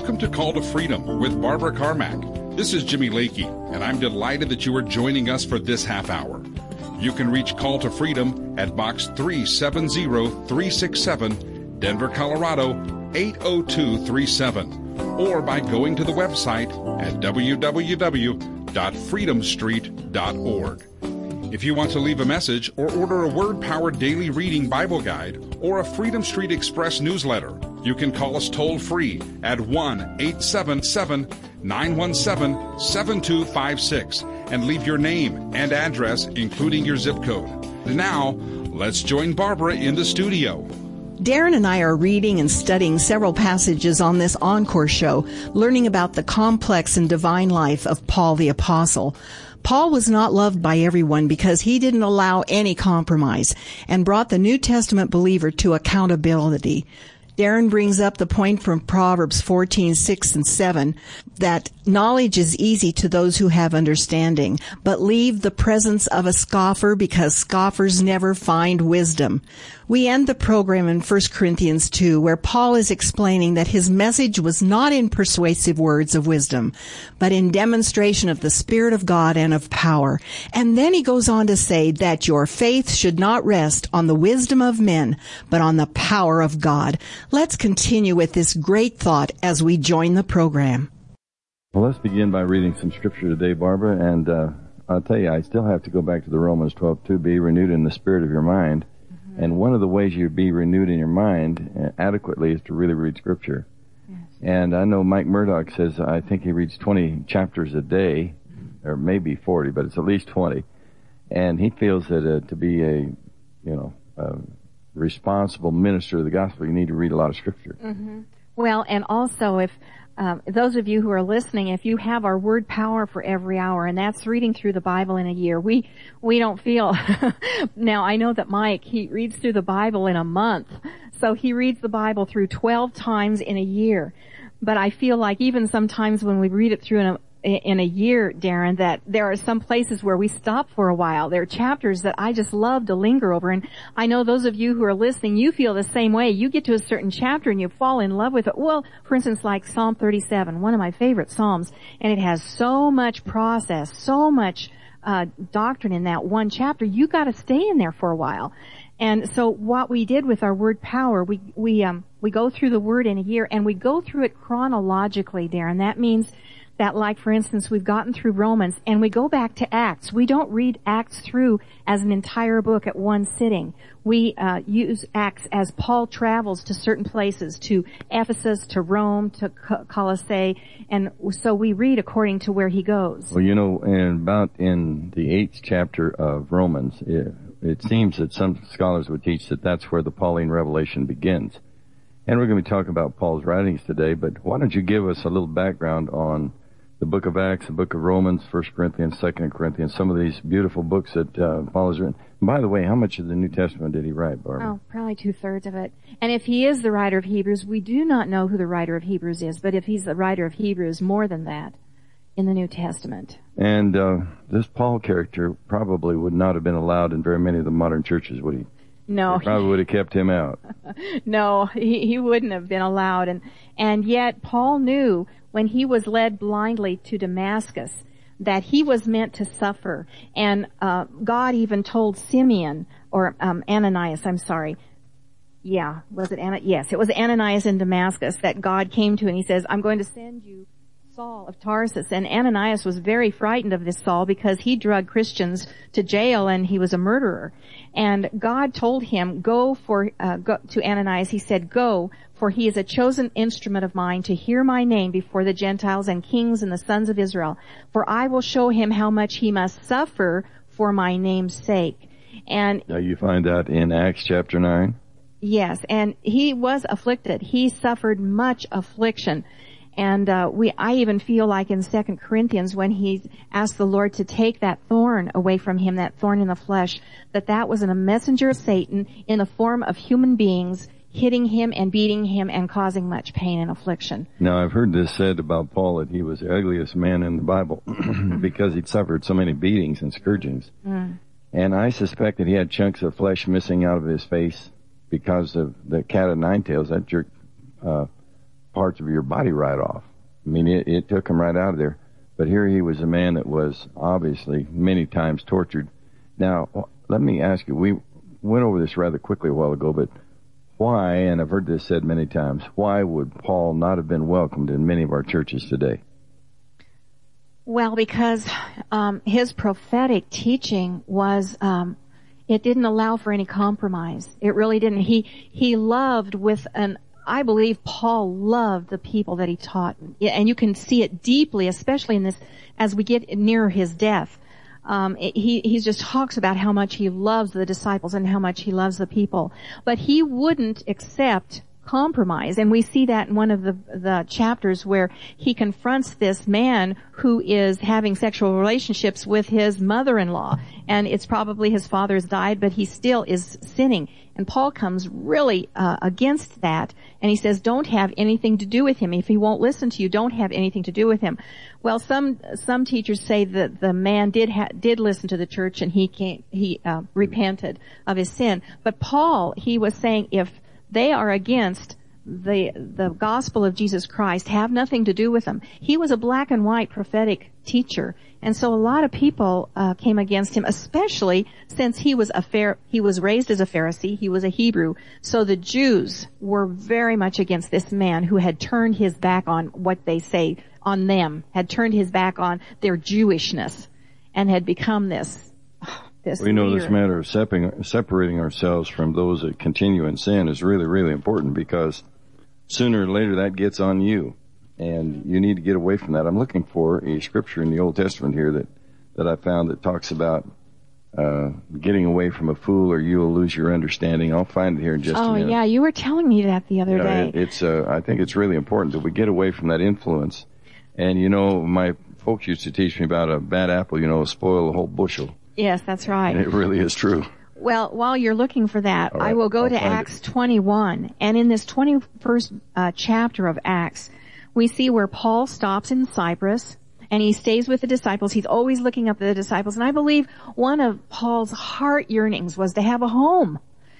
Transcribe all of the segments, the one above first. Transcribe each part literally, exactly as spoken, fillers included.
Welcome to Call to Freedom with Barbara Carmack. This is Jimmy Lakey, and I'm delighted that you are joining us for this half hour. You can reach Call to Freedom at Box three seven zero three six seven, Denver, Colorado eight oh two three seven, or by going to the website at w w w dot freedom street dot org. If you want to leave a message or order a Word-Powered Daily Reading Bible Guide or a Freedom Street Express newsletter, you can call us toll-free at one eight seven seven, nine one seven, seven two five six and leave your name and address, including your zip code. Now, let's join Barbara in the studio. Darren and I are reading and studying several passages on this Encore show, learning about the complex and divine life of Paul the Apostle. Paul was not loved by everyone because he didn't allow any compromise and brought the New Testament believer to accountability. Darren brings up the point from Proverbs fourteen, six and seven, that knowledge is easy to those who have understanding, but leave the presence of a scoffer because scoffers never find wisdom. We end the program in First Corinthians two, where Paul is explaining that his message was not in persuasive words of wisdom, but in demonstration of the Spirit of God and of power. And then he goes on to say that your faith should not rest on the wisdom of men, but on the power of God. Let's continue with this great thought as we join the program. Well, let's begin by reading some scripture today, Barbara, and uh, I'll tell you, I still have to go back to the Romans twelve two, be renewed in the spirit of your mind. Mm-hmm. And one of the ways you be renewed in your mind adequately is to really read scripture. Yes. And I know Mike Murdoch says, I think he reads twenty chapters a day, mm-hmm. or maybe forty, but it's at least twenty. And he feels that uh, to be a, you know, a responsible minister of the gospel, you need to read a lot of scripture. Mm-hmm. Well, and also if Um, those of you who are listening, if you have our word power for every hour, and that's reading through the Bible in a year, we we don't feel. Now, I know that Mike, he reads through the Bible in a month, so he reads the Bible through twelve times in a year. But I feel like even sometimes when we read it through in a in a year, Darren, that there are some places where we stop for a while. There are chapters that I just love to linger over, and I know those of you who are listening, you feel the same way. You get to a certain chapter and you fall in love with it. Well, for instance, like Psalm thirty-seven, one of my favorite Psalms, and it has so much process, so much uh doctrine in that one chapter. You got to stay in there for a while. And so what we did with our word power, we we um we go through the word in a year, and we go through it chronologically, Darren. That means that, like, for instance, we've gotten through Romans, and we go back to Acts. We don't read Acts through as an entire book at one sitting. We uh use Acts as Paul travels to certain places, to Ephesus, to Rome, to Colossae, and so we read according to where he goes. Well, you know, and about in the eighth chapter of Romans, it, it seems that some scholars would teach that that's where the Pauline revelation begins. And we're going to be talking about Paul's writings today, but why don't you give us a little background on the book of Acts, the book of Romans, First Corinthians, Second Corinthians, some of these beautiful books that uh, Paul has written. And by the way, how much of the New Testament did he write, Barbara? Oh, probably two-thirds of it. And if he is the writer of Hebrews, we do not know who the writer of Hebrews is, but if he's the writer of Hebrews, more than that in the New Testament. And uh, this Paul character probably would not have been allowed in very many of the modern churches, would he? No. They probably would have kept him out. No, he, he wouldn't have been allowed. And, and yet Paul knew when he was led blindly to Damascus that he was meant to suffer. And uh God even told Simeon, or um Ananias, I'm sorry. Yeah, was it Ananias? Yes, it was Ananias in Damascus that God came to, and he says, I'm going to send you Saul of Tarsus. And Ananias was very frightened of this Saul because he drugged Christians to jail and he was a murderer. And God told him, go for, uh, go to Ananias. He said, go, for he is a chosen instrument of mine to hear my name before the Gentiles and kings and the sons of Israel. For I will show him how much he must suffer for my name's sake. And now you find that in Acts chapter nine? Yes, and he was afflicted. He suffered much affliction. And uh, we, I even feel like in Second Corinthians, when he asked the Lord to take that thorn away from him, that thorn in the flesh, that that was a messenger of Satan in the form of human beings, hitting him and beating him and causing much pain and affliction. Now, I've heard this said about Paul that he was the ugliest man in the Bible because he'd suffered so many beatings and scourgings. Mm. And I suspect that he had chunks of flesh missing out of his face because of the cat of nine tails, that jerk. Uh, parts of your body right off. I mean, it, it took him right out of there. But here he was a man that was obviously many times tortured. Now, let me ask you, we went over this rather quickly a while ago, but why, and I've heard this said many times, why would Paul not have been welcomed in many of our churches today? Well, because um, his prophetic teaching was, um, it didn't allow for any compromise. It really didn't. He he loved with an, I believe Paul loved the people that he taught. And you can see it deeply, especially in this, as we get near his death. Um, it, he, he just talks about how much he loves the disciples and how much he loves the people. But he wouldn't accept compromise. And we see that in one of the, the chapters where he confronts this man who is having sexual relationships with his mother-in-law. And it's probably his father has died, but he still is sinning. And Paul comes really uh, against that. And he says, don't have anything to do with him. If he won't listen to you, don't have anything to do with him. Well, some some teachers say that the man did ha- did listen to the church and he came, he uh, repented of his sin. But Paul, he was saying if they are against the the gospel of Jesus Christ, have nothing to do with them. He was a black and white prophetic teacher, and so a lot of people uh, came against him, especially since he was a Phar- he was raised as a Pharisee, he was a Hebrew. So the Jews were very much against this man who had turned his back on what they say on them, had turned his back on their Jewishness, and had become this. This we know leader. This matter of separating, separating ourselves from those that continue in sin is really, really important, because sooner or later that gets on you, and you need to get away from that. I'm looking for a scripture in the Old Testament here that, that I found that talks about uh getting away from a fool or you will lose your understanding. I'll find it here in just oh, a minute. Oh, yeah, you were telling me that the other yeah, day. It, it's, uh, I think it's really important that we get away from that influence. And, you know, my folks used to teach me about a bad apple, you know, spoil a whole bushel. Yes, that's right. And it really is true. Well, while you're looking for that, right, I will go I'll to Acts it. twenty-one. And in this twenty-first uh, chapter of Acts, we see where Paul stops in Cyprus and he stays with the disciples. He's always looking up at the disciples. And I believe one of Paul's heart yearnings was to have a home.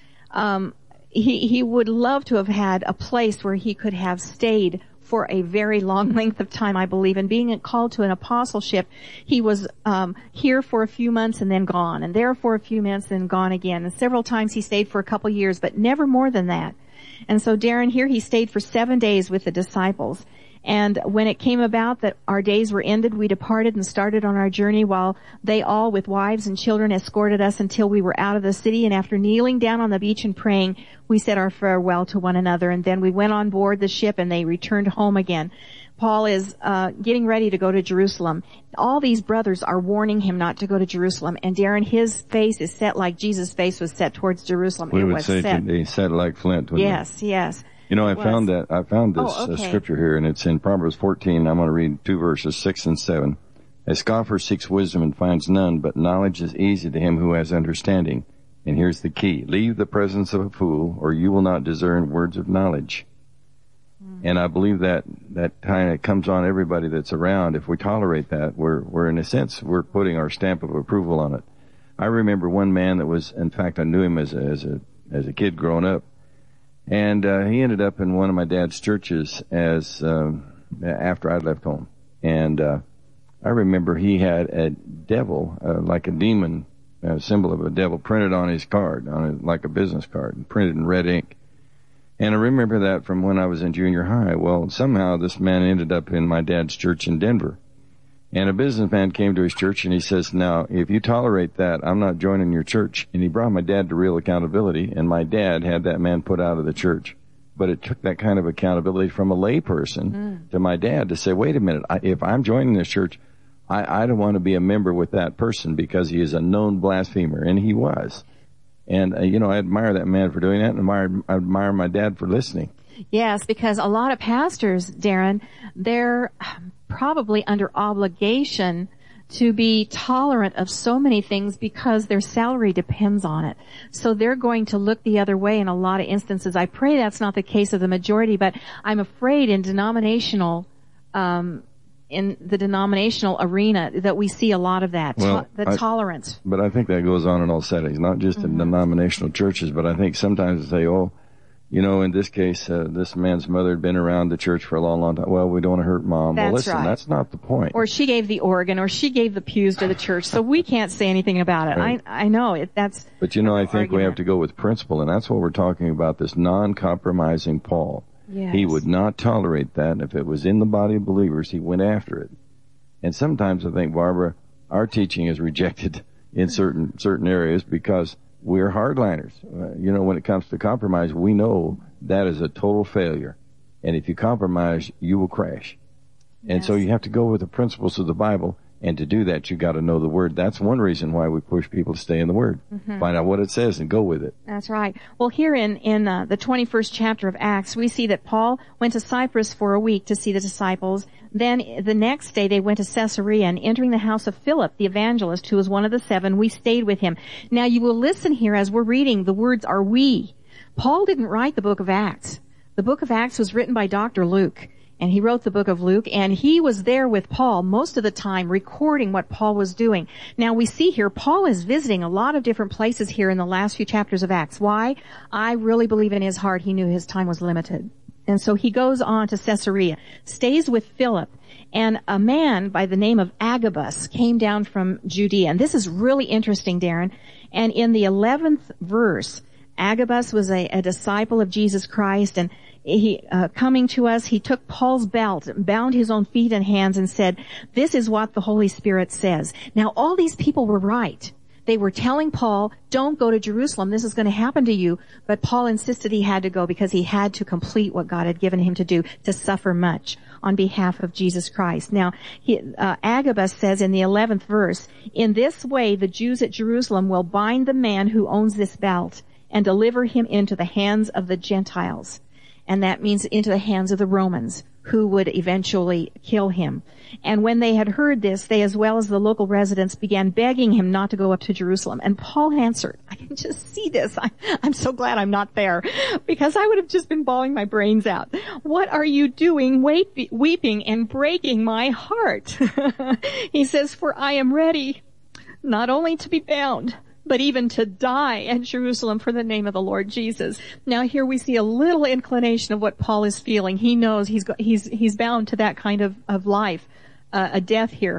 Um, he, he would love to have had a place where he could have stayed for a very long length of time, I believe. And being called to an apostleship, he was um here for a few months and then gone, and there for a few months and gone again. And several times he stayed for a couple years, but never more than that. And so, Darren, here he stayed for seven days with the disciples. And when it came about that our days were ended, we departed and started on our journey, while they all, with wives and children, escorted us until we were out of the city. And after kneeling down on the beach and praying, we said our farewell to one another. And then we went on board the ship and they returned home again. Paul is uh getting ready to go to Jerusalem. All these brothers are warning him not to go to Jerusalem. And Darren, his face is set like Jesus' face was set towards Jerusalem. We it would was say set. today, set like flint. Yes, we? yes. You know, I was. found that, I found this oh, okay. uh, scripture here, and it's in Proverbs fourteen. I'm going to read two verses, six and seven. A scoffer seeks wisdom and finds none, but knowledge is easy to him who has understanding. And here's the key. Leave the presence of a fool, or you will not discern words of knowledge. Mm. And I believe that, that kind of comes on everybody that's around. If we tolerate that, we're, we're in a sense, we're putting our stamp of approval on it. I remember one man that was, in fact, I knew him as a, as a, as a kid growing up. And uh, he ended up in one of my dad's churches as um, after I'd left home. And uh, I remember he had a devil, uh, like a demon, a symbol of a devil, printed on his card, on a, like a business card, and printed in red ink. And I remember that from when I was in junior high. Well, somehow this man ended up in my dad's church in Denver. And a businessman came to his church and he says, now, if you tolerate that, I'm not joining your church. And he brought my dad to real accountability, and my dad had that man put out of the church. But it took that kind of accountability from a lay person mm. to my dad to say, wait a minute, I, if I'm joining this church, I, I don't want to be a member with that person because he is a known blasphemer. And he was. And, uh, you know, I admire that man for doing that, and admire, I admire my dad for listening. Yes, because a lot of pastors, Darren, they're probably under obligation to be tolerant of so many things because their salary depends on it. So they're going to look the other way in a lot of instances. I pray that's not the case of the majority, but I'm afraid in denominational, um, in the denominational arena that we see a lot of that, well, to- the I, tolerance. But I think that goes on in all settings, not just mm-hmm. in denominational churches, but I think sometimes they say, oh, you know, in this case, uh, this man's mother had been around the church for a long, long time. Well, we don't want to hurt Mom. That's well, listen, right. that's not the point. Or she gave the organ, or she gave the pews to the church, so we can't say anything about it. Right. I I know it. That's. But you know, I think argument. we have to go with principle, and that's what we're talking about. This non-compromising Paul. Yes. He would not tolerate that. If it was in the body of believers, he went after it. And sometimes I think, Barbara, our teaching is rejected in certain certain areas because we're hardliners. Uh, you know, when it comes to compromise, we know that is a total failure. And if you compromise, you will crash. And Yes. so you have to go with the principles of the Bible. And to do that, you got to know the Word. That's one reason why we push people to stay in the Word. Mm-hmm. Find out what it says and go with it. That's right. Well, here in, in uh, the twenty-first chapter of Acts, we see that Paul went to Cyprus for a week to see the disciples. Then the next day they went to Caesarea, and entering the house of Philip, the evangelist, who was one of the seven, we stayed with him. Now you will listen here as we're reading, the words are we. Paul didn't write the book of Acts. The book of Acts was written by Doctor Luke. And he wrote the book of Luke, and he was there with Paul most of the time recording what Paul was doing. Now we see here, Paul is visiting a lot of different places here in the last few chapters of Acts. Why? I really believe in his heart he knew his time was limited. And so he goes on to Caesarea, stays with Philip, and a man by the name of Agabus came down from Judea. And this is really interesting, Darren. And in the eleventh verse, Agabus was a, a disciple of Jesus Christ, and he, uh, coming to us, he took Paul's belt, bound his own feet and hands, and said, this is what the Holy Spirit says. Now, all these people were right. They were telling Paul, don't go to Jerusalem. This is going to happen to you. But Paul insisted he had to go because he had to complete what God had given him to do, to suffer much on behalf of Jesus Christ. Now, he, uh, Agabus says in the eleventh verse, in this way the Jews at Jerusalem will bind the man who owns this belt and deliver him into the hands of the Gentiles. And that means into the hands of the Romans, who would eventually kill him. And when they had heard this, they, as well as the local residents, began begging him not to go up to Jerusalem. And Paul answered, I can just see this. I, I'm so glad I'm not there, because I would have just been bawling my brains out. What are you doing, weep, weeping and breaking my heart? He says, for I am ready not only to be bound, but even to die at Jerusalem for the name of the Lord Jesus. Now here we see a little inclination of what Paul is feeling. He knows he's got, he's he's bound to that kind of of life, uh, a death here.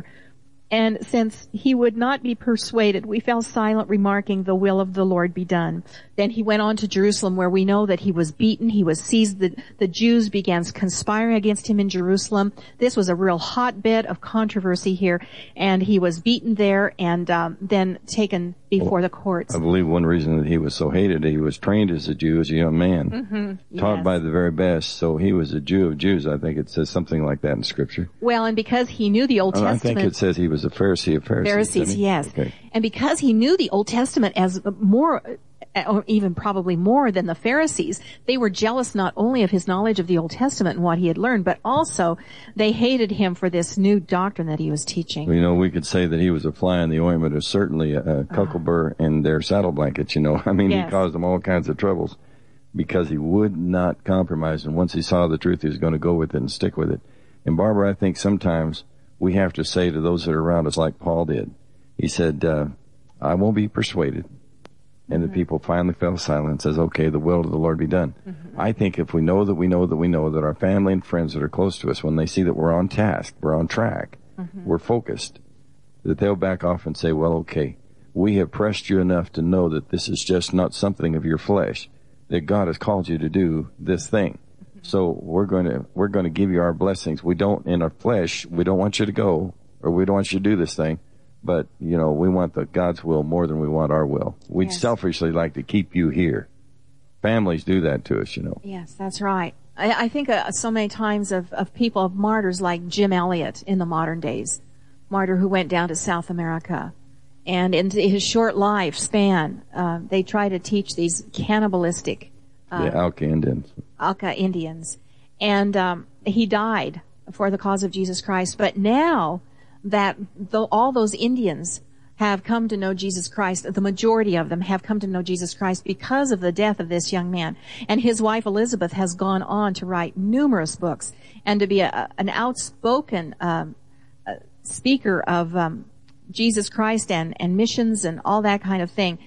And since he would not be persuaded, we fell silent, remarking, the will of the Lord be done. Then he went on to Jerusalem, where we know that he was beaten, he was seized, the, the Jews began conspiring against him in Jerusalem. This was a real hotbed of controversy here, and he was beaten there and um, then taken before the courts. I believe one reason that he was so hated, he was trained as a Jew as a young man, Mm-hmm. taught Yes. by the very best, so he was a Jew of Jews. I think it says something like that in Scripture. Well, and because he knew the Old I Testament. think it says he was a Pharisee of Pharisees. Pharisees, didn't he? yes. Okay. And because he knew the Old Testament as more, or even probably more than the Pharisees, they were jealous not only of his knowledge of the Old Testament and what he had learned, but also they hated him for this new doctrine that he was teaching. You know, we could say that he was a fly in the ointment, or certainly a, a cuckolber in their saddle blankets, you know. I mean, Yes. he caused them all kinds of troubles because he would not compromise. And once he saw the truth, he was going to go with it and stick with it. And Barbara, I think sometimes we have to say to those that are around us like Paul did. He said, uh, I won't be persuaded. And Mm-hmm. the people finally fell silent and says, okay, the will of the Lord be done. Mm-hmm. I think if we know that we know that we know that our family and friends that are close to us, when they see that we're on task, we're on track, mm-hmm. we're focused, that they'll back off and say, well, okay, we have pressed you enough to know that this is just not something of your flesh, that God has called you to do this thing. Mm-hmm. So we're going to, we're going to give you our blessings. We don't, in our flesh, we don't want you to go, or we don't want you to do this thing. But, you know, we want the God's will more than we want our will. We'd Yes. selfishly like to keep you here. Families do that to us, you know. Yes, that's right. I, I think uh, so many times of, of people, of martyrs like Jim Elliot in the modern days, martyr who went down to South America. And in his short lifespan, uh, they try to teach these cannibalistic uh, Yeah, Alca Indians. Alca Indians. And um, he died for the cause of Jesus Christ. But now that the, all those Indians have come to know Jesus Christ, the majority of them have come to know Jesus Christ because of the death of this young man. And his wife Elizabeth has gone on to write numerous books and to be a, an outspoken um, uh, speaker of um, Jesus Christ and, and missions and all that kind of thing.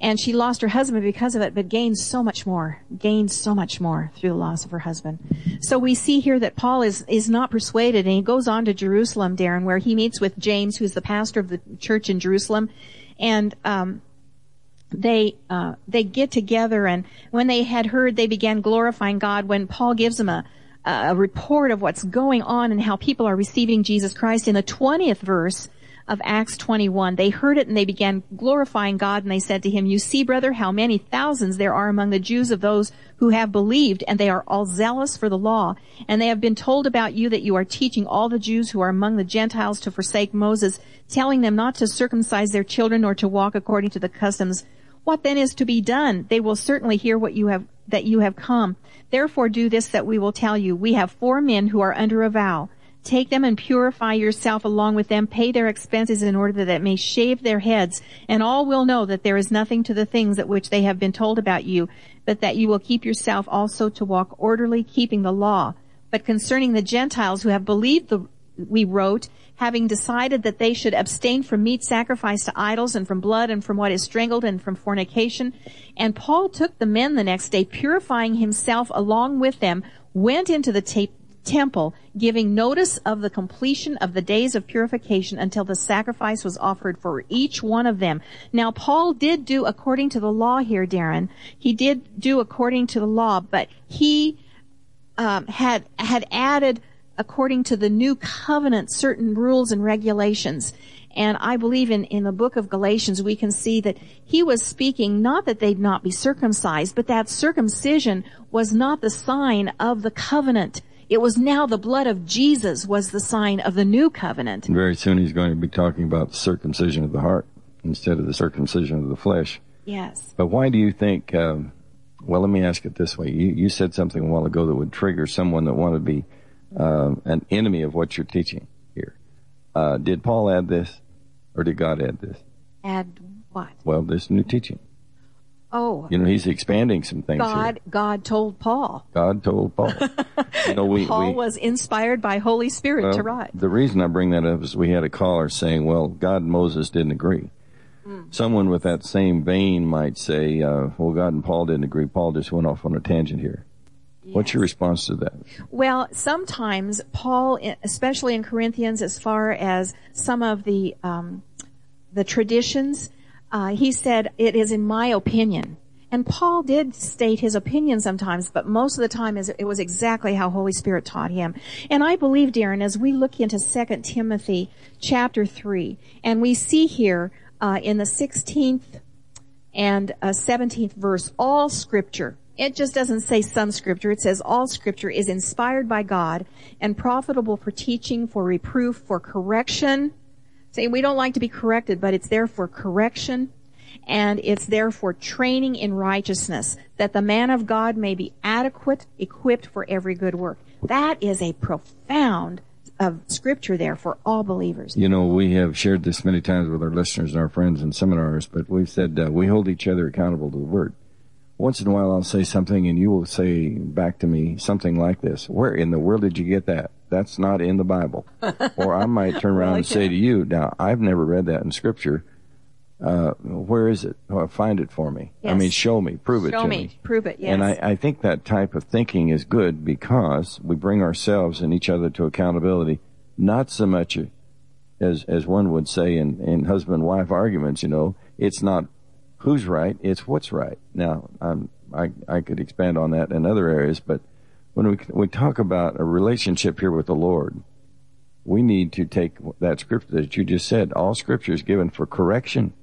And she lost her husband because of it, but gained so much more, gained so much more through the loss of her husband. So we see here that Paul is, is not persuaded, and he goes on to Jerusalem, Darren, where he meets with James, who's the pastor of the church in Jerusalem. And, um, they, uh, they get together, and when they had heard, they began glorifying God. When Paul gives them a, a report of what's going on and how people are receiving Jesus Christ in the twentieth verse of Acts twenty-one, they heard it and they began glorifying God, and they said to him, "You see, brother, how many thousands there are among the Jews of those who have believed, and they are all zealous for the law. And they have been told about you that you are teaching all the Jews who are among the Gentiles to forsake Moses, telling them not to circumcise their children or to walk according to the customs. What then is to be done? They will certainly hear what you have, that you have come. Therefore do this that we will tell you. We have four men who are under a vow. Take them and purify yourself along with them. Pay their expenses in order that they may shave their heads. And all will know that there is nothing to the things at which they have been told about you, but that you will keep yourself also to walk orderly, keeping the law. But concerning the Gentiles who have believed the, we wrote, having decided that they should abstain from meat sacrificed to idols and from blood and from what is strangled and from fornication. And Paul took the men the next day, purifying himself along with them, went into the tape temple, giving notice of the completion of the days of purification until the sacrifice was offered for each one of them. Now, Paul did do according to the law here, Darren. He did do according to the law, but he um, had had added, according to the new covenant, certain rules and regulations. And I believe in, in the book of Galatians, we can see that he was speaking not that they'd not be circumcised, but that circumcision was not the sign of the covenant. It was now the blood of Jesus was the sign of the new covenant. And very soon he's going to be talking about the circumcision of the heart instead of the circumcision of the flesh. Yes. But why do you think, um, well, let me ask it this way. You, you said something a while ago that would trigger someone that wanted to be uh, an enemy of what you're teaching here. Uh, did Paul add this, or did God add this? Add what? Well, this new teaching. Oh. You know, he's expanding some things God, here. God told Paul. God told Paul. You know, we, Paul we, was inspired by Holy Spirit well, to write. The reason I bring that up is we had a caller saying, well, God and Moses didn't agree. Mm. Someone with that same vein might say, uh, well, God and Paul didn't agree. Paul just went off on a tangent here. Yes. What's your response to that? Well, sometimes Paul, especially in Corinthians, as far as some of the, um, the traditions, uh, he said, it is in my opinion. And Paul did state his opinion sometimes, but most of the time it was exactly how Holy Spirit taught him. And I believe, Darren, as we look into Second Timothy chapter three, and we see here uh, in the sixteenth and uh, seventeenth verse, all Scripture. It just doesn't say some Scripture. It says all Scripture is inspired by God and profitable for teaching, for reproof, for correction. Say, we don't like to be corrected, but it's there for correction. And it's there for training in righteousness, that the man of God may be adequate, equipped for every good work. That is a profound of Scripture there for all believers. You know, we have shared this many times with our listeners and our friends in seminars, but we've said uh, we hold each other accountable to the Word. Once in a while I'll say something and you will say back to me something like this. Where in the world did you get that? That's not in the Bible. Or I might turn around well, and say to you, now, I've never read that in Scripture. Uh, where is it? Oh, find it for me. Yes. I mean, show me, prove it show to me. me. Prove it, yes. And I, I think that type of thinking is good because we bring ourselves and each other to accountability, not so much as, as one would say in, in husband-wife arguments, you know, it's not who's right, it's what's right. Now, I'm, I, I could expand on that in other areas, but when we, we talk about a relationship here with the Lord, we need to take that scripture that you just said. All Scripture is given for correction.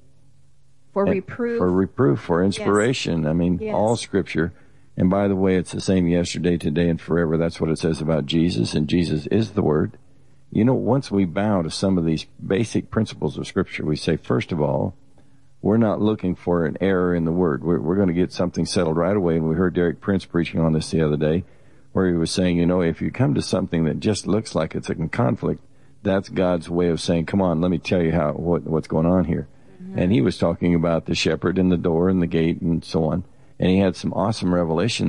For reproof. For reproof, for inspiration. Yes. I mean, yes. all Scripture. And by the way, it's the same yesterday, today, and forever. That's what it says about Jesus, and Jesus is the Word. You know, once we bow to some of these basic principles of Scripture, we say, first of all, we're not looking for an error in the Word. We're, we're going to get something settled right away. And we heard Derek Prince preaching on this the other day, where he was saying, you know, if you come to something that just looks like it's in conflict, that's God's way of saying, come on, let me tell you how what, what's going on here. And he was talking about the shepherd and the door and the gate and so on. And he had some awesome revelation there.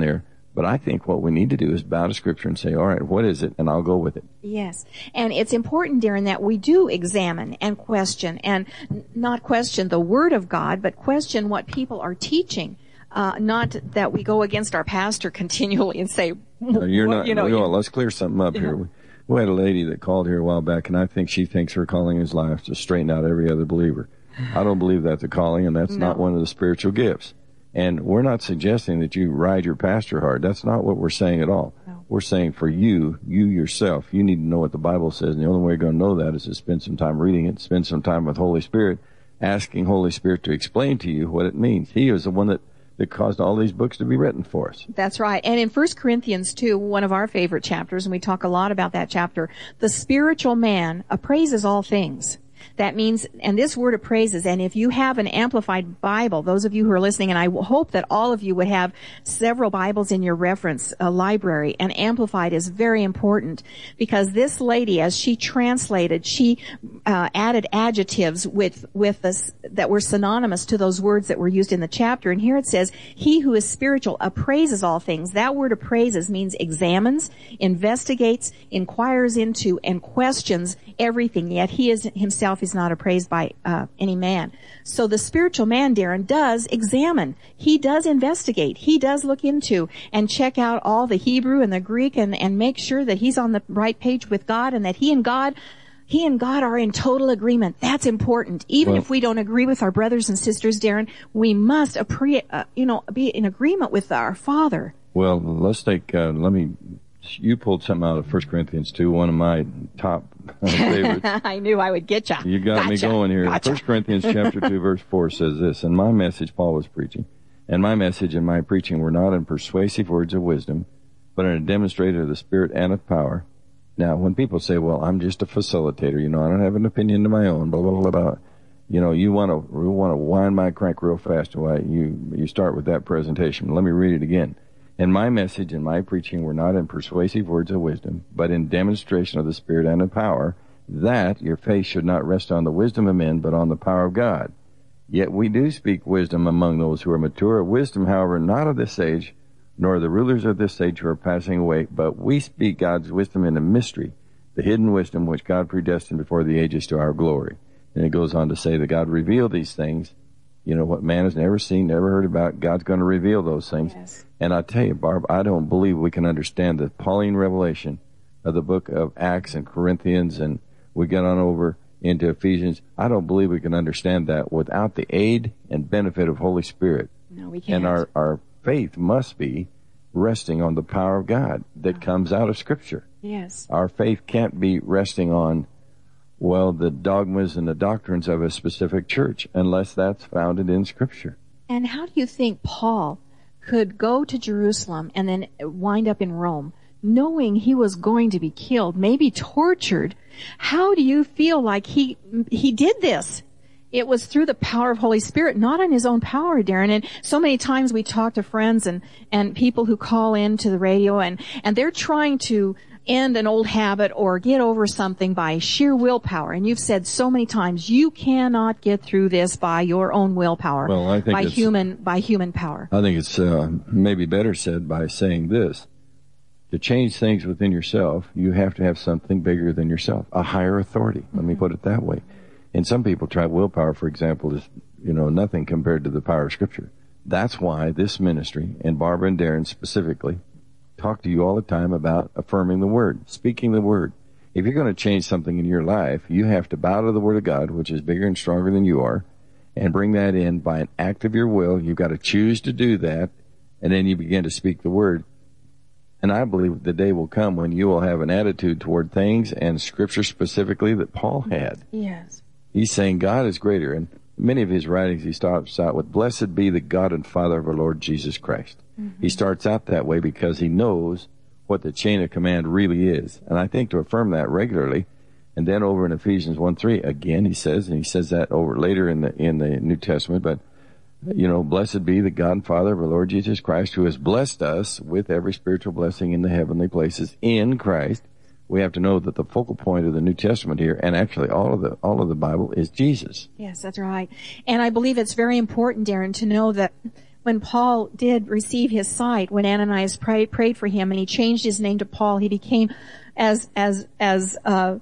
But I think what we need to do is bow to Scripture and say, all right, what is it? And I'll go with it. Yes. And it's important, Darren, that we do examine and question, and not question the Word of God, but question what people are teaching. Uh, not that we go against our pastor continually and say, no, you're not, you know, you know, you, let's clear something up yeah. here. We, we had a lady that called here a while back, and I think she thinks her calling is life to straighten out every other believer. I don't believe that's a calling, and that's no. not one of the spiritual gifts. And we're not suggesting that you ride your pastor hard. That's not what we're saying at all. No. We're saying for you, you yourself, you need to know what the Bible says. And the only way you're going to know that is to spend some time reading it, spend some time with Holy Spirit, asking Holy Spirit to explain to you what it means. He is the one that, that caused all these books to be written for us. That's right. And in First Corinthians two, one of our favorite chapters, and we talk a lot about that chapter, the spiritual man appraises all things. That means, and this word appraises, and if you have an Amplified Bible, those of you who are listening, and I hope that all of you would have several Bibles in your reference uh, library, and Amplified is very important, because this lady, as she translated, she uh, added adjectives with, with us that were synonymous to those words that were used in the chapter, and here it says, he who is spiritual appraises all things. That word appraises means examines, investigates, inquires into, and questions everything, yet he is himself is not appraised by uh, any man. So the spiritual man, Darren, does examine. He does investigate. He does look into and check out all the Hebrew and the Greek and, and make sure that he's on the right page with God and that he and God He and God are in total agreement. That's important. Even well, if we don't agree with our brothers and sisters, Darren, we must appre- uh, you know, be in agreement with our Father. Well, let's take, uh, let me, you pulled something out of First Corinthians two, one of my top favorites. I knew I would get you. You got gotcha. me going here. Gotcha. First Corinthians chapter two, verse four says this, and my message, Paul was preaching, and my message and my preaching were not in persuasive words of wisdom, but in a demonstrator of the Spirit and of power. Now, when people say, well, I'm just a facilitator, you know, I don't have an opinion of my own, blah, blah, blah, blah, you know, you want to you want to wind my crank real fast. Why you, you start with that presentation. Let me read it again. And my message and my preaching were not in persuasive words of wisdom, but in demonstration of the Spirit and of power, that your faith should not rest on the wisdom of men, but on the power of God. Yet we do speak wisdom among those who are mature. Wisdom, however, not of this age, nor the rulers of this age who are passing away, but we speak God's wisdom in a mystery, the hidden wisdom which God predestined before the ages to our glory. And it goes on to say that God revealed these things, you know, what man has never seen, never heard about. God's going to reveal those things. Yes. And I tell you, Barb, I don't believe we can understand the Pauline revelation of the book of Acts and Corinthians, and we get on over into Ephesians. I don't believe we can understand that without the aid and benefit of Holy Spirit. No, we can't. And our, our faith must be resting on the power of God that oh. comes out of Scripture. Yes. Our faith can't be resting on, well, the dogmas and the doctrines of a specific church unless that's founded in Scripture. And how do you think Paul could go to Jerusalem and then wind up in Rome, knowing he was going to be killed, maybe tortured? How do you feel like he he did this? It was through the power of Holy Spirit, not on his own power, Darren. And so many times we talk to friends and, and people who call in to the radio, and, and they're trying to end an old habit or get over something by sheer willpower. And you've said so many times, you cannot get through this by your own willpower, well, I think by human by human power. I think it's uh, maybe better said by saying this. To change things within yourself, you have to have something bigger than yourself, a higher authority. Let mm-hmm. me put it that way. And some people try willpower, for example, is, you know, nothing compared to the power of Scripture. That's why this ministry, and Barbara and Darren specifically, talk to you all the time about affirming the Word, speaking the Word. If you're going to change something in your life, you have to bow to the Word of God, which is bigger and stronger than you are, and bring that in by an act of your will. You've got to choose to do that, and then you begin to speak the Word. And I believe the day will come when you will have an attitude toward things and Scripture specifically that Paul had. Yes. He's saying God is greater. And many of his writings, he starts out with, blessed be the God and Father of our Lord Jesus Christ. Mm-hmm. He starts out that way because he knows what the chain of command really is. And I think to affirm that regularly, and then over in Ephesians one three, again, he says, and he says that over later in the, in the New Testament, but, you know, blessed be the God and Father of our Lord Jesus Christ, who has blessed us with every spiritual blessing in the heavenly places in Christ. We have to know that the focal point of the New Testament here, and actually all of the all of the Bible, is Jesus. Yes, that's right. And I believe it's very important, Darren, to know that when Paul did receive his sight, when Ananias prayed, prayed for him and he changed his name to Paul, he became as, as, as, uh,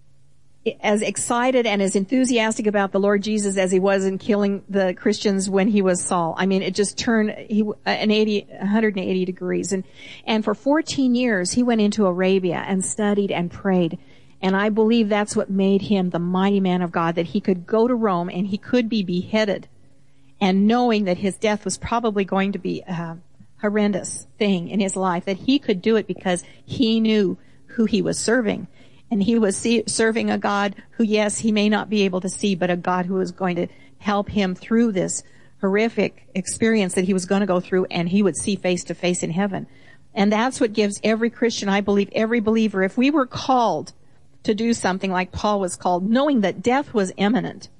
as excited and as enthusiastic about the Lord Jesus as he was in killing the Christians when he was Saul. I mean, it just turned he an eighty, one hundred eighty degrees. And, and for fourteen years, he went into Arabia and studied and prayed. And I believe that's what made him the mighty man of God, that he could go to Rome and he could be beheaded. And knowing that his death was probably going to be a horrendous thing in his life, that he could do it because he knew who he was serving. And he was see, serving a God who, yes, he may not be able to see, but a God who was going to help him through this horrific experience that he was going to go through, and he would see face to face in heaven. And that's what gives every Christian, I believe, every believer, if we were called to do something like Paul was called, knowing that death was imminent,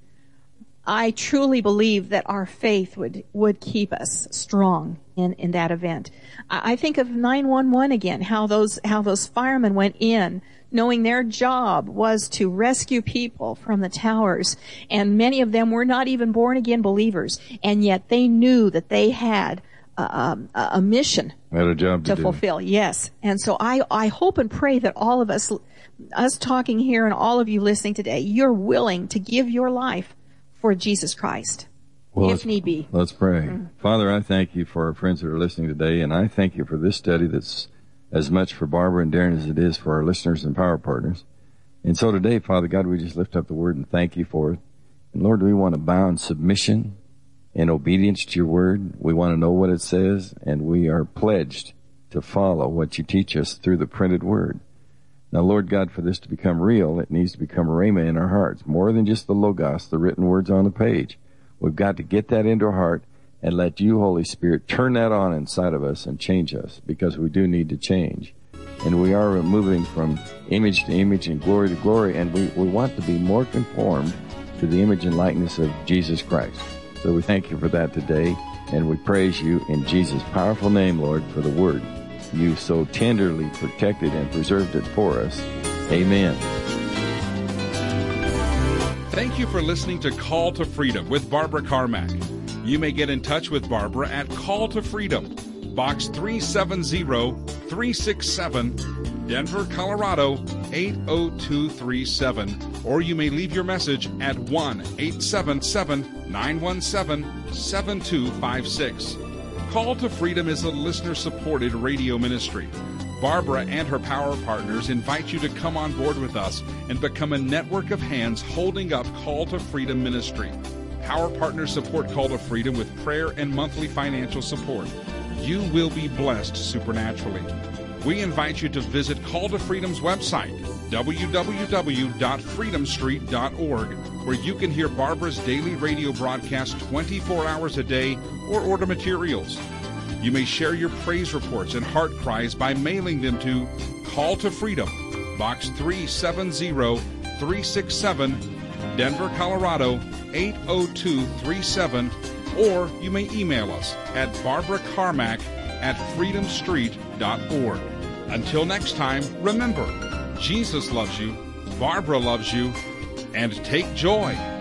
I truly believe that our faith would, would keep us strong in, in that event. I, I think of nine one one again, how those, how those firemen went in, knowing their job was to rescue people from the towers. And many of them were not even born again believers. And yet they knew that they had a, a, a mission had a job to, to do. fulfill. Yes. And so I, I hope and pray that all of us, us talking here and all of you listening today, you're willing to give your life for Jesus Christ, well, if need be. Let's pray. Mm-hmm. Father, I thank you for our friends that are listening today, and I thank you for this study that's as much for Barbara and Darren as it is for our listeners and power partners. And so today, Father God, we just lift up the word and thank you for it. And Lord, we want to bow in submission and obedience to your word. We want to know what it says, and we are pledged to follow what you teach us through the printed word. Now, Lord God, for this to become real, it needs to become rhema in our hearts, more than just the logos, the written words on the page. We've got to get that into our heart and let you, Holy Spirit, turn that on inside of us and change us, because we do need to change. And we are moving from image to image and glory to glory, and we, we want to be more conformed to the image and likeness of Jesus Christ. So we thank you for that today, and we praise you in Jesus' powerful name, Lord, for the word. You so tenderly protected and preserved it for us. Amen. Thank you for listening to Call to Freedom with Barbara Carmack. You may get in touch with Barbara at Call to Freedom, Box three seven zero, three six seven, Denver, Colorado eight oh two three seven. Or you may leave your message at one eight seven seven, nine one seven, seven two five six. Call to Freedom is a listener-supported radio ministry. Barbara and her power partners invite you to come on board with us and become a network of hands holding up Call to Freedom ministry. Power partners support Call to Freedom with prayer and monthly financial support. You will be blessed supernaturally. We invite you to visit Call to Freedom's website, w w w dot freedom street dot org, where you can hear Barbara's daily radio broadcast twenty-four hours a day or order materials. You may share your praise reports and heart cries by mailing them to Call to Freedom, Box three seven zero, three six seven, Denver, Colorado eight oh two three seven, or you may email us at barbara carmack at freedom street dot org. Until next time, remember, Jesus loves you, Barbara loves you, and take joy